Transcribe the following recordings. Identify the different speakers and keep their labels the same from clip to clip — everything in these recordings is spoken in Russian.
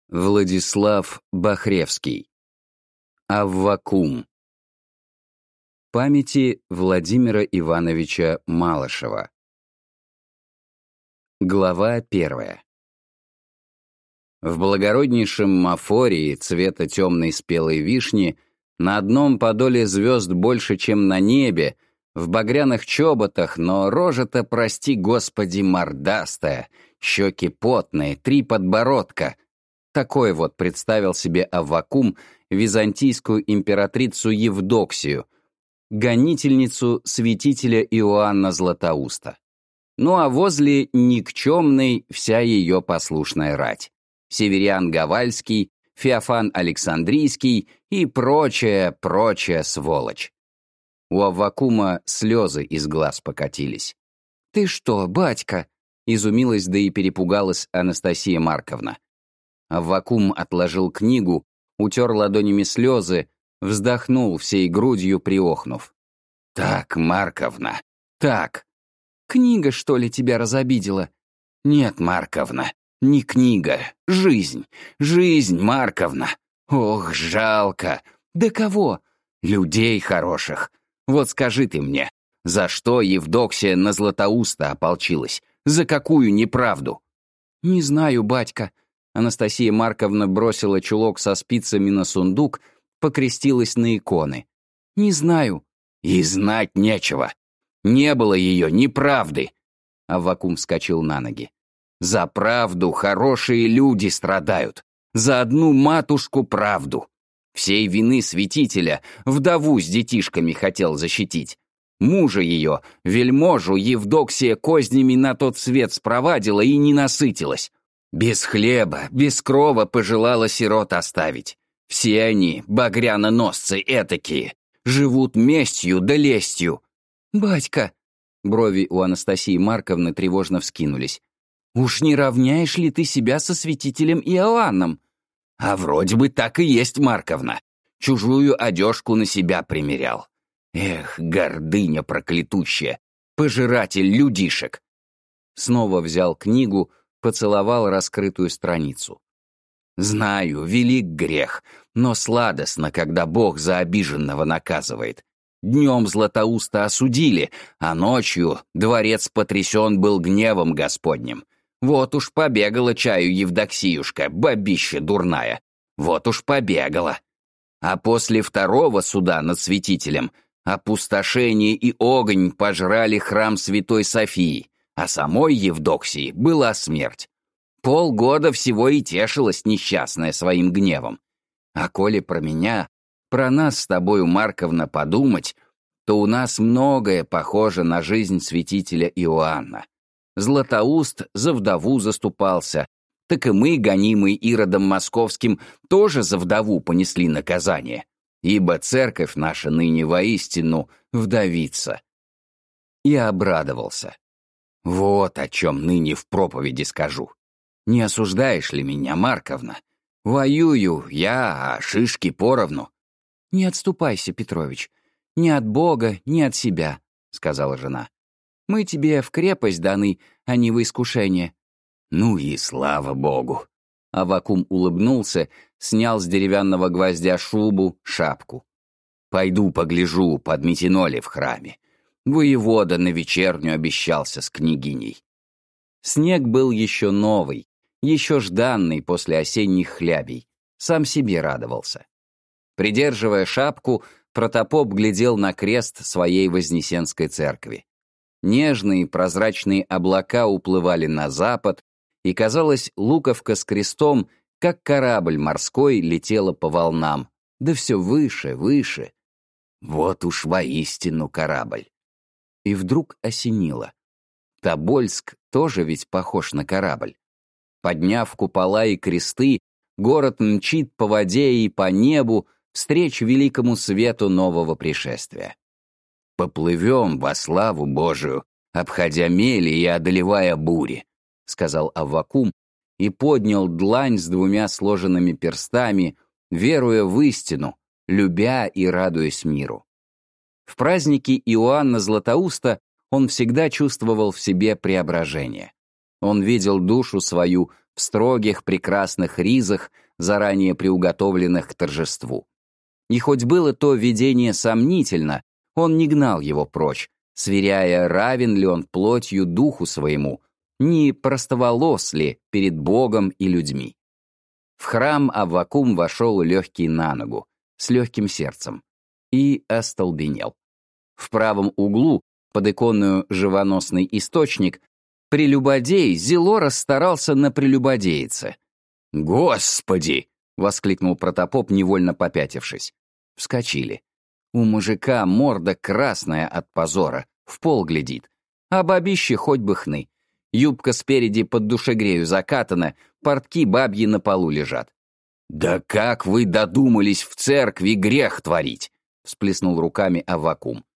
Speaker 1: Владислав Бахревский. Аввакум. Памяти Владимира Ивановича Малышева. Глава 1. В благороднейшем мафории цвета темной спелой вишни на одном подоле звезд больше, чем на небе, в багряных чоботах, но рожа-то, прости господи, мордастая, щеки потные, 3 подбородка. Такой вот представил себе Аввакум византийскую императрицу Евдоксию, гонительницу святителя Иоанна Златоуста. Ну а возле никчемной вся ее послушная рать. Северян Гавальский, Феофан Александрийский и прочая сволочь. У Аввакума слезы из глаз покатились. «Ты что, батька?» — изумилась, да и перепугалась Анастасия Марковна. Аввакум отложил книгу, утер ладонями слезы, вздохнул всей грудью, приохнув. «Так, Марковна, так. Книга, что ли, тебя разобидела?» «Нет, Марковна, не книга, жизнь, Марковна. Ох, жалко. Да кого? Людей хороших. Вот скажи ты мне, за что Евдоксия на Златоуста ополчилась? За какую неправду?» «Не знаю, батька». Анастасия Марковна бросила чулок со спицами на сундук, покрестилась на иконы. «Не знаю». «И знать нечего. Не было ее ни правды». Аввакум вскочил на ноги. «За правду хорошие люди страдают. За одну матушку правду. Всей вины святителя вдову с детишками хотел защитить. Мужа ее, вельможу, Евдоксия кознями на тот свет спровадила и не насытилась. Без хлеба, без крова пожелала сирот оставить. Все они, багряноносцы этакие, живут местью да лестью». «Батька!» Брови у Анастасии Марковны тревожно вскинулись. «Уж не равняешь ли ты себя со святителем Иоанном?» «А вроде бы так и есть, Марковна. Чужую одежку на себя примерял. Эх, гордыня проклятущая, пожиратель людишек». Снова взял книгу, поцеловал раскрытую страницу. «Знаю, велик грех, но сладостно, когда Бог за обиженного наказывает. Днем Златоуста осудили, а ночью дворец потрясен был гневом Господним. Вот уж побегала чаю Евдоксиюшка, бабища дурная. Вот уж побегала. А после второго суда над святителем опустошение и огонь пожрали храм Святой Софии, а самой Евдоксии была смерть. Полгода всего и тешилась несчастная своим гневом. А коли про меня, про нас с тобою, Марковна, подумать, то у нас многое похоже на жизнь святителя Иоанна. Златоуст за вдову заступался, так и мы, гонимые Иродом Московским, тоже за вдову понесли наказание, ибо церковь наша ныне воистину вдовица». И обрадовался. «Вот о чем ныне в проповеди скажу. Не осуждаешь ли меня, Марковна? Воюю я, а шишки поровну». «Не отступайся, Петрович, ни от Бога, ни от себя», — сказала жена. «Мы тебе в крепость даны, а не в искушение». «Ну и слава Богу!» Аввакум улыбнулся, снял с деревянного гвоздя шубу, шапку. «Пойду погляжу, подметено ли в храме. Воевода на вечерню обещался с княгиней». Снег был еще новый, еще жданный после осенних хлябей. Сам себе радовался. Придерживая шапку, протопоп глядел на крест своей Вознесенской церкви. Нежные прозрачные облака уплывали на запад, и, казалось, луковка с крестом, как корабль морской, летела по волнам, да все выше, выше. Вот уж воистину корабль. И вдруг осенило. Тобольск тоже ведь похож на корабль. Подняв купола и кресты, город мчит по воде и по небу встреч великому свету нового пришествия. «Поплывем во славу Божию, обходя мели и одолевая бури», — сказал Аввакум и поднял длань с 2 сложенными перстами, веруя в истину, любя и радуясь миру. В праздники Иоанна Златоуста он всегда чувствовал в себе преображение. Он видел душу свою в строгих прекрасных ризах, заранее приуготовленных к торжеству. И хоть было то видение сомнительно, он не гнал его прочь, сверяя, равен ли он плотью духу своему, не простоволос ли перед Богом и людьми. В храм Аввакум вошел легкий на ногу, с легким сердцем, и остолбенел. В правом углу, под иконную «Живоносный источник», прелюбодей зело расстарался на прелюбодеице. «Господи!» — воскликнул протопоп, невольно попятившись. Вскочили. У мужика морда красная от позора, в пол глядит. А бабище хоть бы хны. Юбка спереди под душегрею закатана, портки бабьи на полу лежат. «Да как вы додумались в церкви грех творить?» — всплеснул руками Аввакум.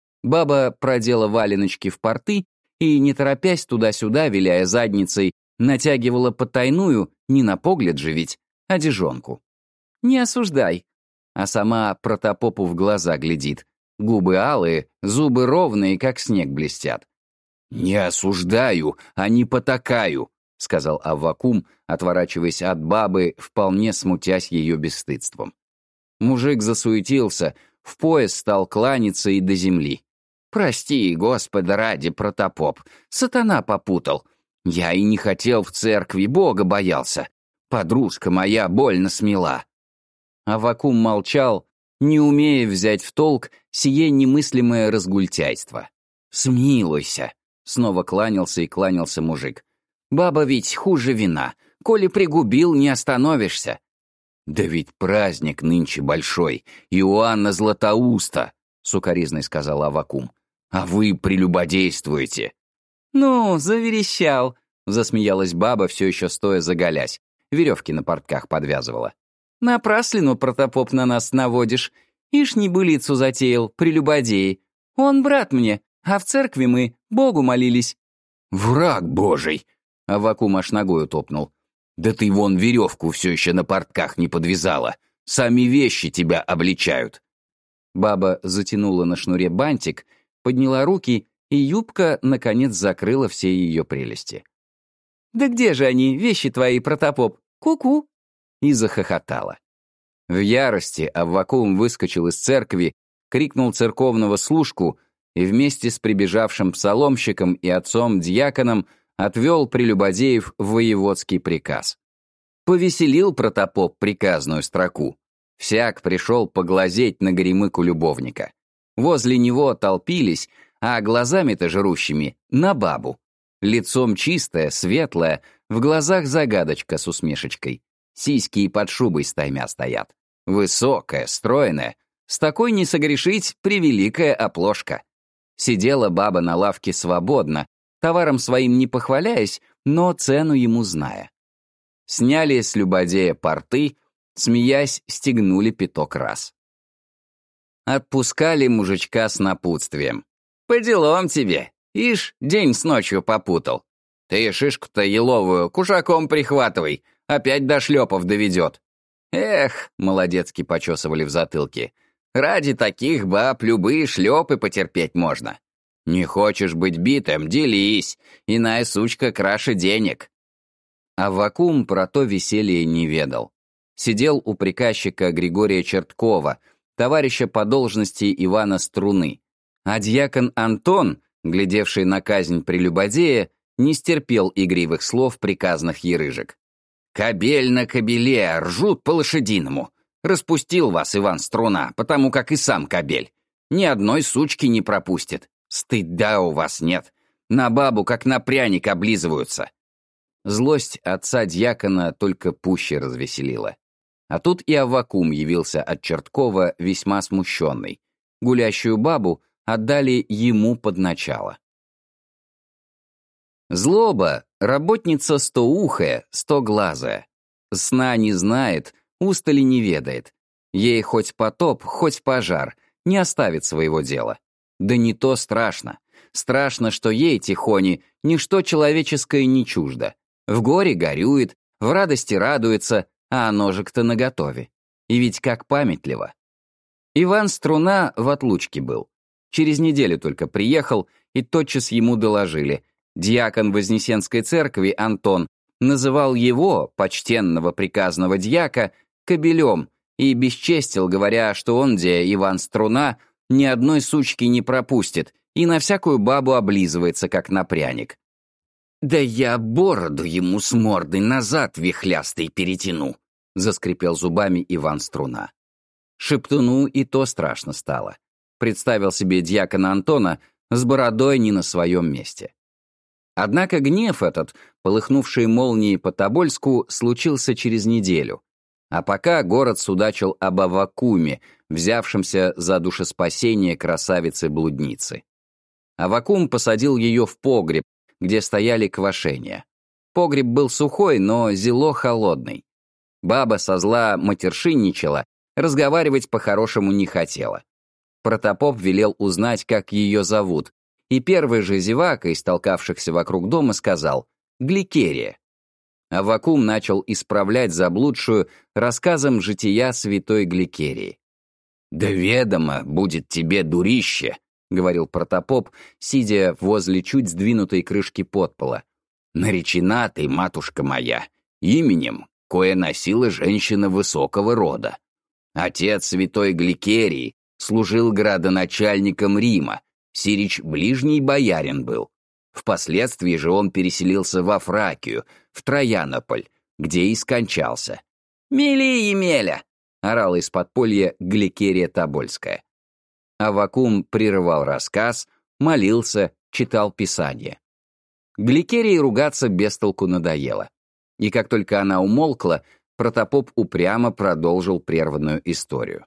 Speaker 1: Баба продела валеночки в порты и, не торопясь туда-сюда, виляя задницей, натягивала потайную, не на погляд же ведь, одежонку. «Не осуждай», а сама протопопу в глаза глядит. Губы алые, зубы ровные, как снег блестят. «Не осуждаю, а не потакаю», — сказал Аввакум, отворачиваясь от бабы, вполне смутясь ее бесстыдством. Мужик засуетился, в пояс стал кланяться и до земли. «Прости, Господа ради, протопоп, сатана попутал. Я и не хотел в церкви, Бога боялся. Подружка моя больно смела». Аввакум молчал, не умея взять в толк сие немыслимое разгультяйство. «Смилуйся», — снова кланялся и кланялся мужик. «Баба ведь хуже вина. Коли пригубил, не остановишься». «Да ведь праздник нынче большой, Иоанна Златоуста», — сукоризной сказал Аввакум. «А вы прелюбодействуете». «Ну, заверещал», — засмеялась баба, все еще стоя заголясь. Веревки на портках подвязывала. «Напраслину, протопоп, на нас наводишь. Ишь небылицу затеял, прелюбодеи. Он брат мне, а в церкви мы Богу молились». «Враг Божий!» — Аввакум аж ногою топнул. «Да ты вон веревку все еще на портках не подвязала. Сами вещи тебя обличают». Баба затянула на шнуре бантик, подняла руки, и юбка, наконец, закрыла все ее прелести. «Да где же они, вещи твои, протопоп? Ку-ку!» И захохотала. В ярости Аввакум выскочил из церкви, крикнул церковного служку и вместе с прибежавшим псаломщиком и отцом-дьяконом отвел прелюбодеев в воеводский приказ. Повеселил протопоп приказную строку. Всяк пришел поглазеть на горемыку любовника. Возле него толпились, а глазами-то жрущими — на бабу. Лицом чистое, светлое, в глазах загадочка с усмешечкой. Сиськи и под шубой стаймя стоят. Высокая, стройная. С такой не согрешить — превеликая оплошка. Сидела баба на лавке свободно, товаром своим не похваляясь, но цену ему зная. Сняли с любодея порты, смеясь, стегнули пяток раз. Отпускали мужичка с напутствием. «По делам тебе, ишь, день с ночью попутал. Ты шишку-то еловую кушаком прихватывай, опять до шлепов доведет». «Эх», — молодецки почесывали в затылке, «ради таких баб любые шлепы потерпеть можно. Не хочешь быть битым — делись, иная сучка краше денег». Аввакум про то веселье не ведал. Сидел у приказчика Григория Черткова, товарища по должности Ивана Струны, а дьякон Антон, глядевший на казнь прелюбодея, не стерпел игривых слов приказных ерыжек. «Кобель на кобеле, ржут по-лошадиному. Распустил вас Иван Струна, потому как и сам кобель. Ни одной сучки не пропустит. Стыда у вас нет. На бабу, как на пряник, облизываются». Злость отца дьякона только пуще развеселила. А тут и Аввакум явился от Черткова весьма смущенный. Гулящую бабу отдали ему под начало. Злоба — работница стоухая, стоглазая. Сна не знает, устали не ведает. Ей хоть потоп, хоть пожар, не оставит своего дела. Да не то страшно. Страшно, что ей, тихони, ничто человеческое не чуждо. В горе горюет, в радости радуется, а ножик-то наготове. И ведь как памятливо. Иван Струна в отлучке был. Через неделю только приехал, и тотчас ему доложили. Дьякон Вознесенской церкви Антон называл его, почтенного приказного дьяка, кобелем и бесчестил, говоря, что он, где Иван Струна, ни одной сучки не пропустит и на всякую бабу облизывается, как на пряник. «Да я бороду ему с мордой назад вихлястой перетяну», — заскрипел зубами Иван Струна. Шептуну и то страшно стало. Представил себе дьякона Антона с бородой не на своем месте. Однако гнев этот, полыхнувший молнией по Тобольску, случился через неделю. А пока город судачил об Аввакуме, взявшемся за душеспасение красавицы-блудницы. Аввакум посадил ее в погреб, где стояли квашения. Погреб был сухой, но зело холодный. Баба со зла матершинничала, разговаривать по-хорошему не хотела. Протопоп велел узнать, как ее зовут, и первый же зевака из толкавшихся вокруг дома сказал «Гликерия». Аввакум начал исправлять заблудшую рассказом жития святой Гликерии. «Да ведомо будет тебе, дурище», — говорил протопоп, сидя возле чуть сдвинутой крышки подпола. «Наречена ты, матушка моя, именем, кое носила женщина высокого рода. Отец святой Гликерии служил градоначальником Рима, сирич ближний боярин был. Впоследствии же он переселился во Фракию, в Троянополь, где и скончался. «Мели, Емеля!» — орала из подполья Гликерия Тобольская. Аввакум прерывал рассказ, молился, читал Писание. Гликерии ругаться без толку надоело. И как только она умолкла, протопоп упрямо продолжил прерванную историю.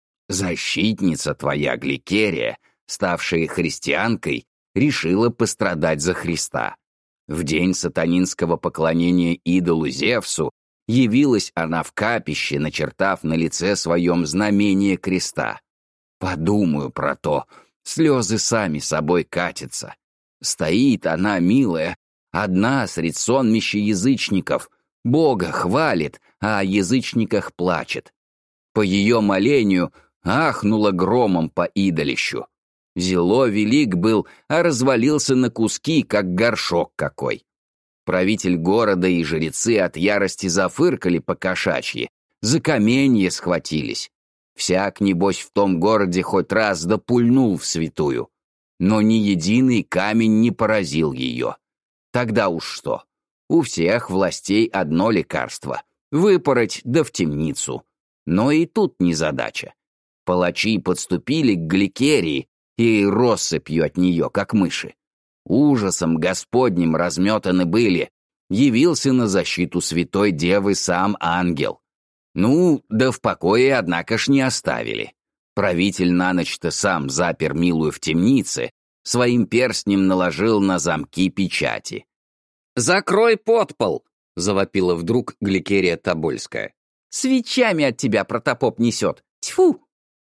Speaker 1: «Защитница твоя, Гликерия, ставшая христианкой, решила пострадать за Христа. В день сатанинского поклонения идолу Зевсу явилась она в капище, начертав на лице своем знамение креста. Подумаю про то, слезы сами собой катятся. Стоит она, милая, одна средь сонмища язычников, Бога хвалит, а о язычниках плачет. По ее молению ахнула громом по идолищу. Зело велик был, а развалился на куски, как горшок какой. Правитель города и жрецы от ярости зафыркали по-кошачьи, за каменье схватились. Всяк, небось, в том городе хоть раз допульнул в святую, но ни единый камень не поразил ее. Тогда уж что? У всех властей одно лекарство — выпороть да в темницу. Но и тут незадача. Палачи подступили к Гликерии и россыпью от нее, как мыши. Ужасом Господним разметаны были. Явился на защиту святой девы сам ангел. Ну, да в покое, однако ж, не оставили. Правитель на ночь-то сам запер милую в темнице, своим перстнем наложил на замки печати. «Закрой подпол!» — завопила вдруг Гликерия Тобольская. «Свечами от тебя протопоп несет! Тьфу!»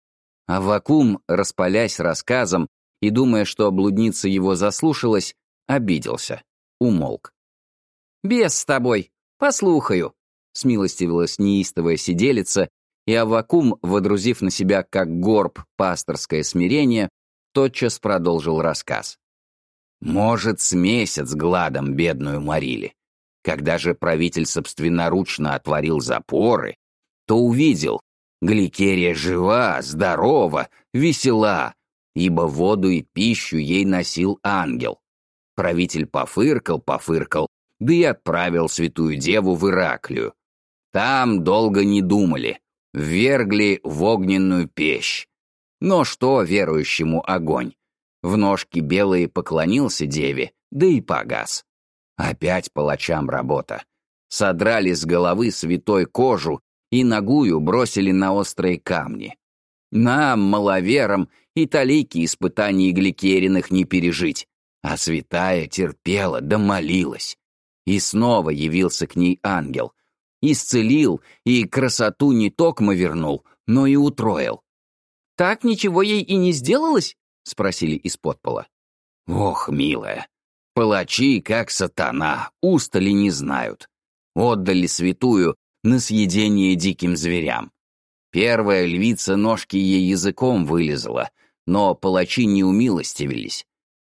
Speaker 1: Аввакум, распалясь рассказом и думая, что блудница его заслушалась, обиделся, умолк. «Бес с тобой, послухаю!» — смилостивилась неистовая сиделица, и Аввакум, водрузив на себя как горб пасторское смирение, тотчас продолжил рассказ. «Может, с месяц гладом бедную морили. Когда же правитель собственноручно отворил запоры, то увидел, Гликерия жива, здорова, весела, ибо воду и пищу ей носил ангел. Правитель пофыркал, да и отправил святую деву в Ираклию. Там долго не думали, ввергли в огненную печь. Но что верующему огонь? В ножки белые поклонился деве, да и погас. Опять палачам работа. Содрали с головы святой кожу и нагую бросили на острые камни. Нам, маловерам, и талики испытаний Гликериных не пережить, а святая терпела да молилась. И снова явился к ней ангел. Исцелил и красоту не токмо вернул, но и утроил. «Так ничего ей и не сделалось?» — спросили из-под пола. «Ох, милая, палачи, как сатана, устали не знают. Отдали святую на съедение диким зверям. Первая львица ножки ей языком вылезала, но палачи не умилостивились.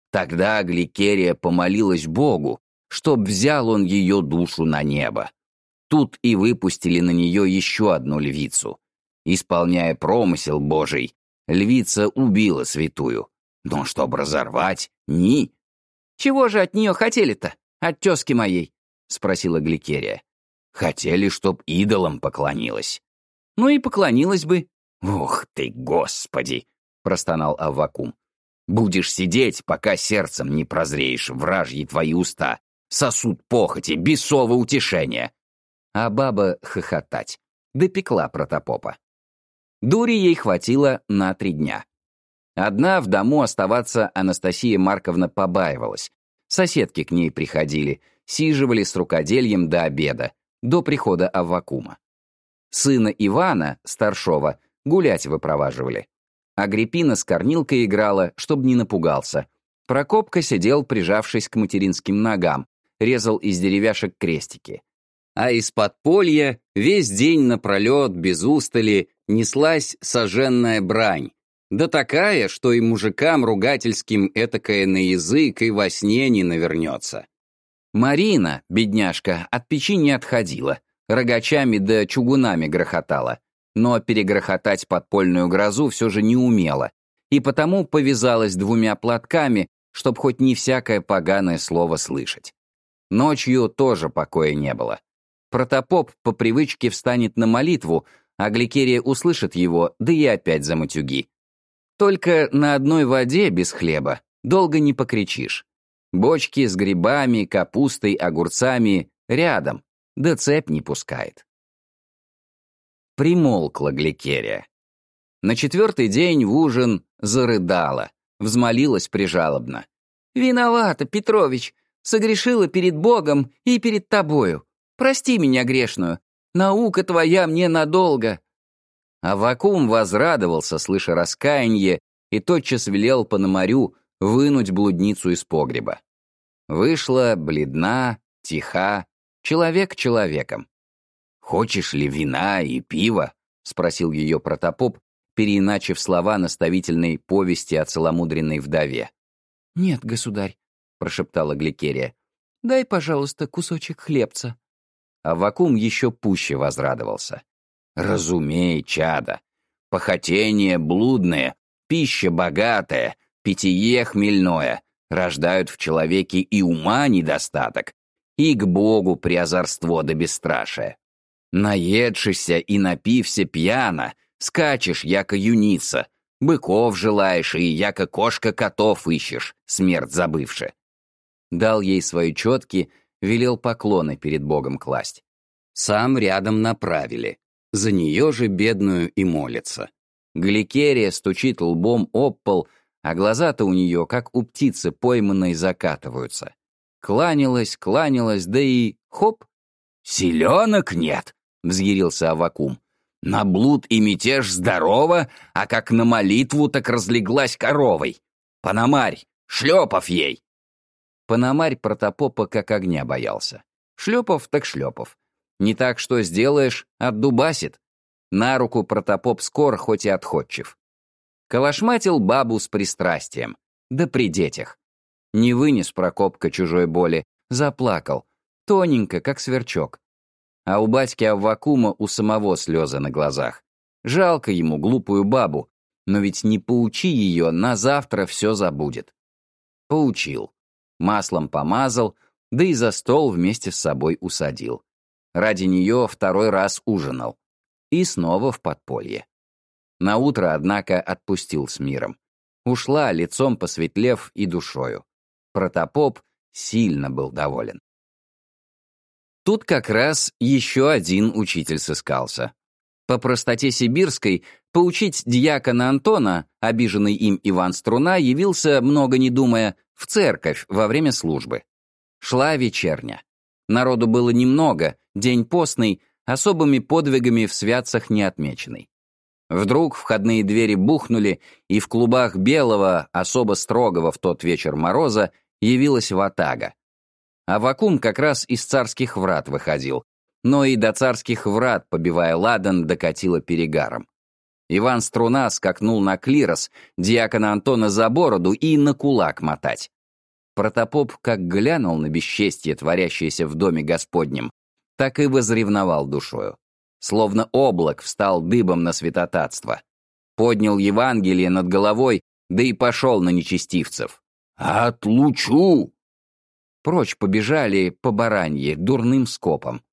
Speaker 1: Тогда Гликерия помолилась Богу, чтоб взял он ее душу на небо. Тут и выпустили на нее еще одну львицу. Исполняя промысел Божий, львица убила святую. Но чтоб разорвать, ни... «Чего же от нее хотели-то, от тезки моей?» — спросила Гликерия. «Хотели, чтоб идолам поклонилась». «Ну и поклонилась бы». «Ух ты, Господи!» — простонал Аввакум. «Будешь сидеть, пока сердцем не прозреешь, вражьи твои уста, сосуд похоти, бесово утешения». А баба хохотать. Допекла протопопа. Дури ей хватило на 3 дня. Одна в дому оставаться Анастасия Марковна побаивалась. Соседки к ней приходили, сиживали с рукодельем до обеда, до прихода Аввакума. Сына Ивана, старшова, гулять выпроваживали. Агриппина с Корнилкой играла, чтоб не напугался. Прокопка сидел, прижавшись к материнским ногам, резал из деревяшек крестики. А из подполья весь день напролет, без устали, неслась соженная брань. Да такая, что и мужикам ругательским этакое на язык и во сне не навернется. Марина, бедняжка, от печи не отходила, рогачами да чугунами грохотала, но перегрохотать подпольную грозу все же не умела, и потому повязалась 2 платками, чтоб хоть не всякое поганое слово слышать. Ночью тоже покоя не было. Протопоп по привычке встанет на молитву, а Гликерия услышит его, да и опять за матюги. Только на одной воде без хлеба долго не покричишь. Бочки с грибами, капустой, огурцами рядом, да цепь не пускает. Примолкла Гликерия. На 4-й день в ужин зарыдала, взмолилась прижалобно. «Виновата, Петрович, согрешила перед Богом и перед тобою. Прости меня грешную, наука твоя мне надолго». Аввакум возрадовался, слыша раскаяние, и тотчас велел Пономарю вынуть блудницу из погреба. Вышла бледна, тиха, человек человеком. «Хочешь ли вина и пива?» — спросил ее протопоп, переиначив слова наставительной повести о целомудренной вдове. «Нет, государь», — прошептала Гликерия, — «дай, пожалуйста, кусочек хлебца». Аввакум еще пуще возрадовался. «Разумей, чадо, похотение блудное, пища богатая, питье хмельное рождают в человеке и ума недостаток, и к Богу приозорство да бесстрашие. Наедшися и напився пьяно, скачешь, яко юница, быков желаешь и яко кошка котов ищешь, смерть забывши». Дал ей свои четки, велел поклоны перед Богом класть. Сам рядом направили. За нее же бедную и молится. Гликерия стучит лбом об пол, а глаза-то у нее, как у птицы пойманной, закатываются. Кланялась, кланялась, да и хоп! «Селенок нет!» — взъярился Аввакум. «На блуд и мятеж здорово, а как на молитву, так разлеглась коровой. Пономарь, шлепов ей!» Пономарь протопопа как огня боялся. Шлепов так шлепов. Не так что сделаешь, отдубасит. На руку протопоп скор, хоть и отходчив. Калашматил бабу с пристрастием, да при детях. Не вынес Прокопка чужой боли, заплакал, тоненько, как сверчок. А у батьки Аввакума у самого слезы на глазах. Жалко ему глупую бабу, но ведь не поучи ее, на завтра все забудет. Поучил. Маслом помазал, да и за стол вместе с собой усадил. Ради нее 2-й раз ужинал. И снова в подполье. Наутро, однако, отпустил с миром. Ушла, лицом посветлев и душою. Протопоп сильно был доволен. Тут как раз еще один учитель сыскался. По простоте сибирской поучить дьякона Антона, обиженный им Иван Струна, явился, много не думая, в церковь во время службы. Шла вечерня. Народу было немного, день постный, особыми подвигами в святцах не отмеченный. Вдруг входные двери бухнули, и в клубах белого, особо строгого в тот вечер мороза, явилась ватага. Аввакум как раз из царских врат выходил, но и до царских врат, побивая ладан, докатило перегаром. Иван Струна скакнул на клирос, дьякона Антона за бороду и на кулак мотать. Протопоп как глянул на бесчестье, творящееся в доме Господнем, так и возревновал душою. Словно облак встал дыбом на святотатство. Поднял Евангелие над головой, да и пошел на нечестивцев. «Отлучу!» Прочь побежали по баранье дурным скопом.